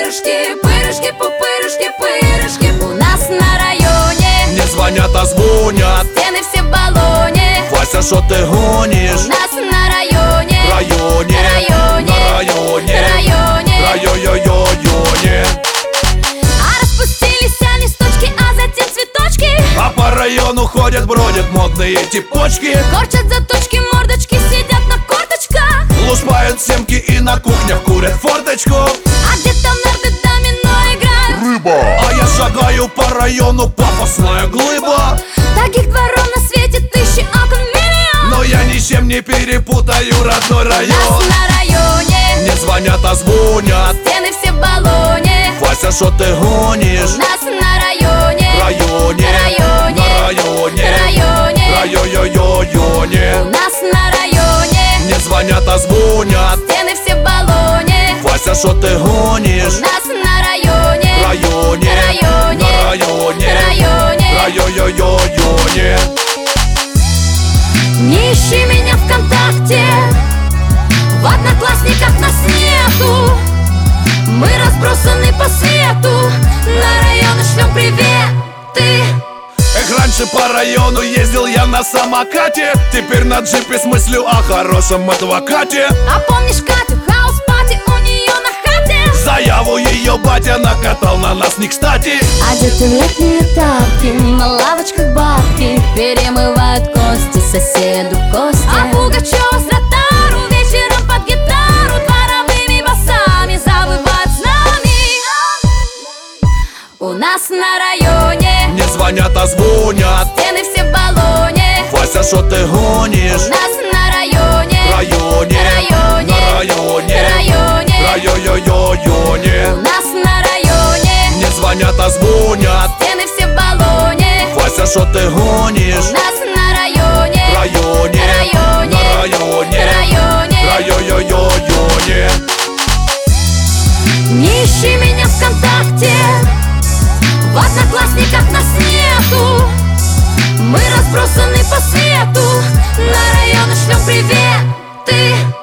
пупырышки, пырышки, пупырышки, пырышки. У нас на районе не звонят, а звонят. стены все в баллоне. Вася, что ты гонишь? У нас на районе, Районе, районе, на районе, районе. районе. А распустились листочки, а затем цветочки. А по району ходят, бродят модные типочки. Корчат заточки, мордочки, сидят на корточках. Лушпают семки и на кухнях курят форточку. А где-то в нарды домино играют. Рыба! А я шагаю по району, пафосная глыба. Таких дворов на свете тысячи, окон миллион. Но я ничем не перепутаю родной У нас район. на районе Не звонят, а звонят. стены все в баллоне. Вася, что ты гонишь? У нас на районе, Районе, районе, на районе, районе. районе. У нас на районе Не звонят, а звонят. стены все в баллоне. Вася, что ты гонишь? У нас на районе, Районе, районе, на районе, районе. Не ищи меня ВКонтакте, в Одноклассниках нас нету. Мы разбросаны по свету, на районы шлем приветы. Эх, раньше по району ездил я на самокате. Теперь на джипе с мыслью о хорошем адвокате. А помнишь Катю, хаус-пати у нее на хате? Заяву ее батя накатал на нас не кстати. Одеты в летние тапки, на лавочках бабки перемывают кости соседу кости. А Пугачева с Ротару вечером под гитару дворовыми басами завывают с нами. У нас на районе Не звонят, а звонят. стены все в баллоне. Вася, что ты гонишь? У нас на районе, Районе, районе, на районе, районе. У нас на районе Не звонят, а звонят. стены все в баллоне. Вася, что ты гонишь? У нас на районе, Районе, районе, на районе, районе. Не ищи меня ВКонтакте, в Одноклассниках нас нету. Мы разбросаны по свету, на районы шлем приветы.